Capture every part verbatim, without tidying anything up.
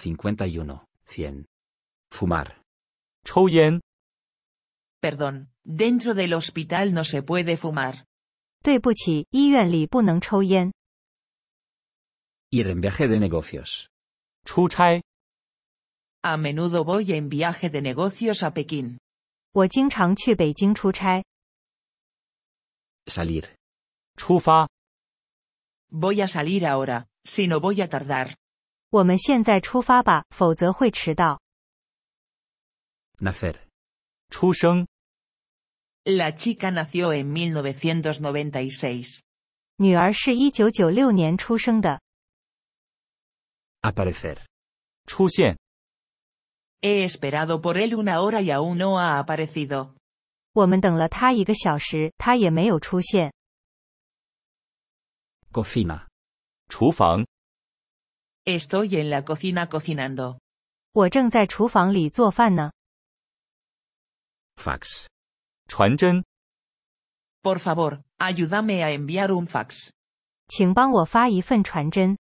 cincuenta y uno, cien. Fumar. 抽烟。 Perdón, dentro del hospital no se puede fumar. 对不起，医院里不能抽烟。 Ir en viaje de negocios. 出差。 A menudo voy en viaje de negocios a Pekín. 我经常去北京出差。 Salir. 出发。 Voy a salir ahora, si no voy a tardar. 我们现在出发吧，否则会迟到。 Nacer. 出生。 La chica nació en mil novecientos noventa y seis. 女儿是一九九六年出生的。 Aparecer. 出现。 He esperado por él una hora y aún no ha aparecido. 我们等了他一个小时，他也没有出现。 Cocina. 厨房。 Estoy en la cocina cocinando. 我正在厨房里做饭呢。 Fax. 传真。 Por favor, ayúdame a enviar un fax. 请帮我发一份传真。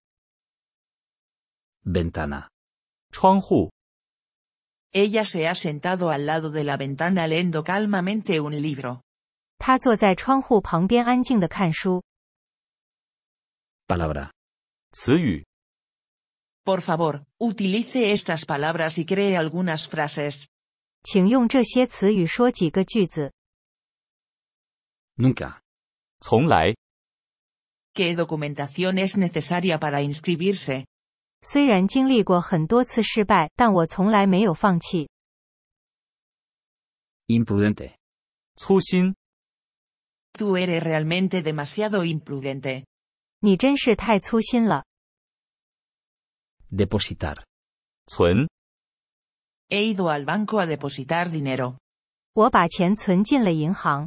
Ventana. 窗户。 Ella se ha sentado al lado de la ventana leyendo calmamente un libro. 他坐在窗户旁边安静地看书。 Palabra. 词语。 Por favor, utilice estas palabras y cree algunas frases. 请用这些词语说几个句子。 Nunca. 从来。 ¿Qué documentación es necesaria para inscribirse? 虽然经历过很多次失败，但我从来没有放弃。 Imprudente. 粗心。 Tú eres realmente demasiado imprudente. 你真是太粗心了。 Depositar. 存。 He ido al banco a depositar dinero. 我把钱存进了银行。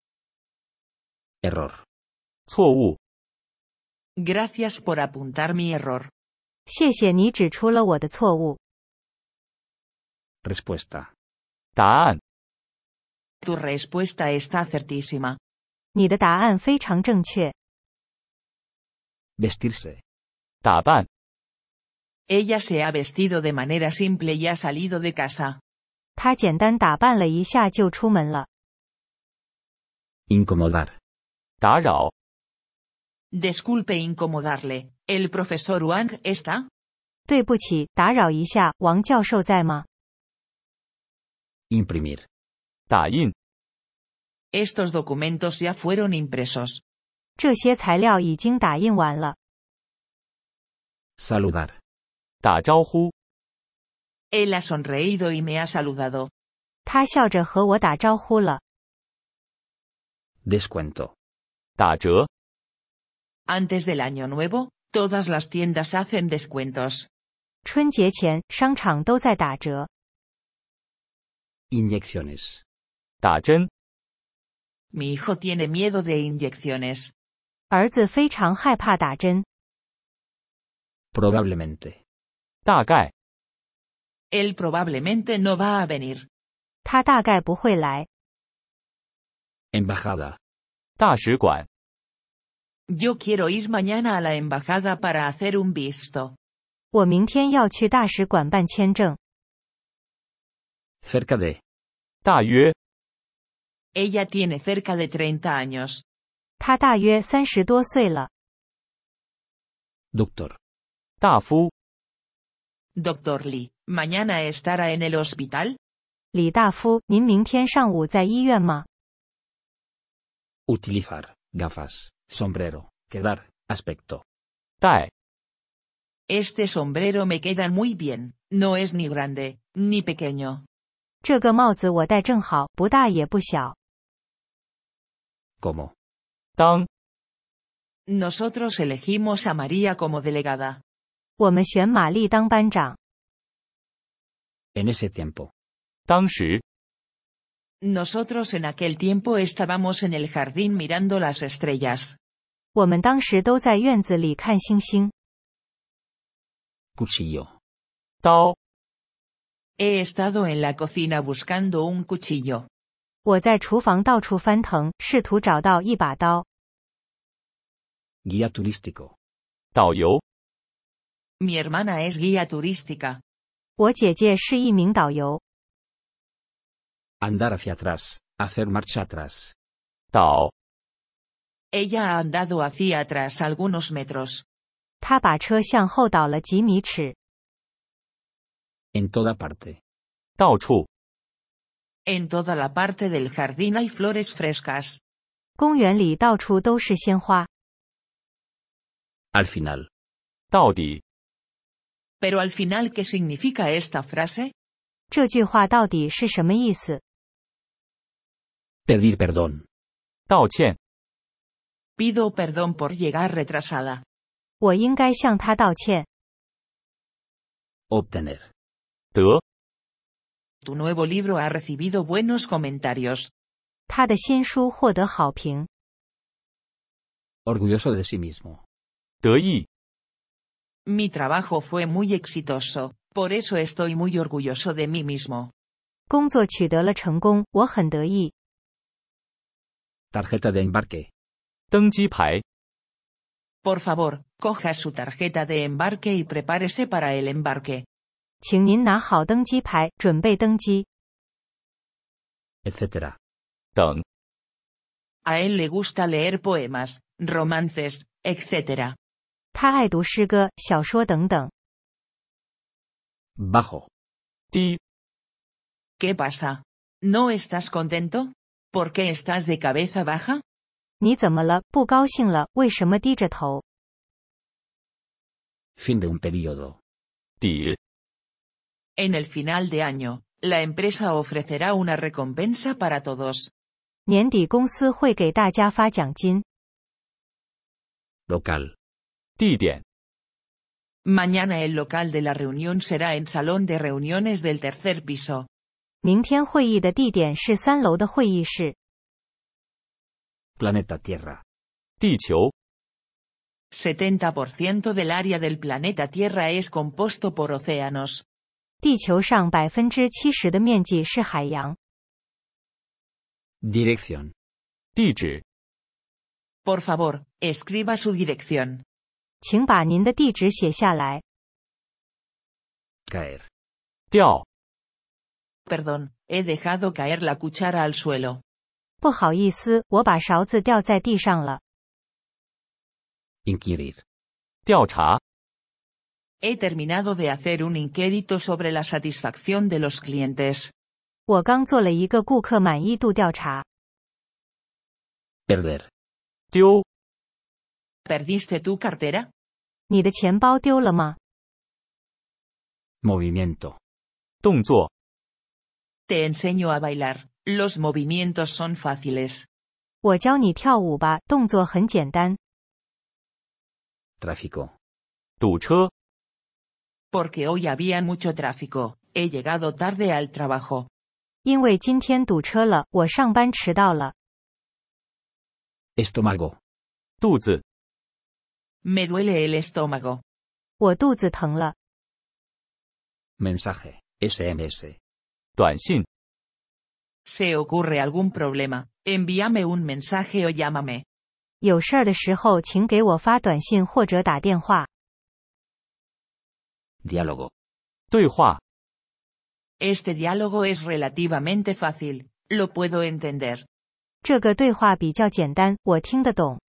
Error. 错误。 Gracias por apuntar mi error. 谢谢你指出了我的错误。 Respuesta. 答案。 Tu respuesta está certísima. 你的答案非常正确。 Vestirse. 打扮。 Ella se ha vestido de manera simple y ha salido de casa. 他简单打扮了一下就出门了。 Incomodar. 打扰。 Disculpe incomodarle. ¿El profesor Wang está? 对不起，打扰一下，王教授在吗？ Imprimir. 打印。 Estos documentos ya fueron impresos. 这些材料已经打印完了。 Saludar. 打招呼。 Él ha sonreído y me ha saludado. 他笑着和我打招呼了。 Descuento. 打折。 Antes del año nuevo, todas las tiendas hacen descuentos. 春节前，商场都在打折。 Inyecciones. 打针。 Mi hijo tiene miedo de inyecciones. 儿子非常害怕打针。 Probablemente. 大概。 Él probablemente no va a venir. 他大概不会来。 Embajada. 大使馆。 Yo quiero ir mañana a la embajada para hacer un visto. 我明天要去大使馆办签证。 Cerca de. 大约。 Ella tiene cerca de treinta años. 他大约三十多岁了。 Doctor. 大夫。 Doctor Lee, ¿mañana estará en el hospital? 李大夫，您明天上午在医院吗？ Utilizar. Gafas. Sombrero. Quedar. Aspecto. 戴。 Este sombrero me queda muy bien. No es ni grande, ni pequeño. 这个帽子我戴正好，不大也不小。 Como. 当。 Nosotros elegimos a María como delegada. 我们选玛丽当班长。 En ese tiempo. 当时。 Nosotros en aquel tiempo estábamos en el jardín mirando las estrellas. 我们当时都在院子里看星星。 Cuchillo. 刀。 He estado en la cocina buscando un cuchillo. 我在厨房到处翻腾，试图找到一把刀。 Guía turístico. 导游。 Mi hermana es guía turística. 我姐姐是一名导游。 Andar hacia atrás, hacer marcha atrás. 倒， Ella ha andado hacia atrás algunos metros. 她把车向后倒了几米尺。 En toda parte. 到处， En toda la parte del jardín hay flores frescas. 公园里到处都是鲜花。 Al final. 到底， Pero al final, ¿qué significa esta frase? 这句话到底是什么意思？ Pedir perdón. 道歉， Pido perdón por llegar retrasada. 我应该向他道歉。 Obtener. 得， Tu nuevo libro ha recibido buenos comentarios. 他的新书获得好评。 Orgulloso de sí mismo. 得意， Mi trabajo fue muy exitoso, por eso estoy muy orgulloso de mí mismo. 工作取得了成功，我很得意。 Tarjeta de embarque. 登机牌， Por favor, coja su tarjeta de embarque y prepárese para el embarque. 请您拿好登机牌，准备登机。 etcétera. 等， A él le gusta leer poemas, romances, etcétera. 他爱读诗歌、小说等等。 Bajo. 低， ¿Qué pasa? ¿No estás contento? ¿Por qué estás de cabeza baja? 你怎么了？不高兴了？为什么低着头？ Fin de un periodo. 底， En el final de año, la empresa ofrecerá una recompensa para todos. 年底公司会给大家发奖金。 Local. 地点， Mañana el local de la reunión será en salón de reuniones del tercer piso. 明天会议的地点是三楼的会议室。 Planeta Tierra. 地球， setenta por ciento del área del planeta Tierra es compuesto por océanos. 地球上百分之七十的面积是海洋。 Dirección. 地址， Por favor, escriba su dirección. 请把您的地址写下来。 Caer. 掉， Perdón, he dejado caer la cuchara al suelo. 不好意思，我把勺子掉在地上了。 Inquirir. 调查， He terminado de hacer un inquérito sobre la satisfacción de los clientes. 我刚做了一个顾客满意度调查。 Perder. 丢， ¿Perdiste tu cartera? 你的钱包丢了吗？ Movimiento. 动作， Te enseño a bailar. Los movimientos son fáciles. 我教你跳舞吧，动作很简单。 Tráfico. 堵车， Porque hoy había mucho tráfico, he llegado tarde al trabajo. 因为今天堵车了，我上班迟到了。 Estómago. 肚子， Me duele el estómago. 我肚子疼了。 Mensaje. S M S. 短信， ¿Se ocurre algún problema? Envíame un mensaje o llámame. 有事儿的时候，请给我发短信或者打电话。 Diálogo. 对话， Este diálogo es relativamente fácil, lo puedo entender. 这个对话比较简单，我听得懂。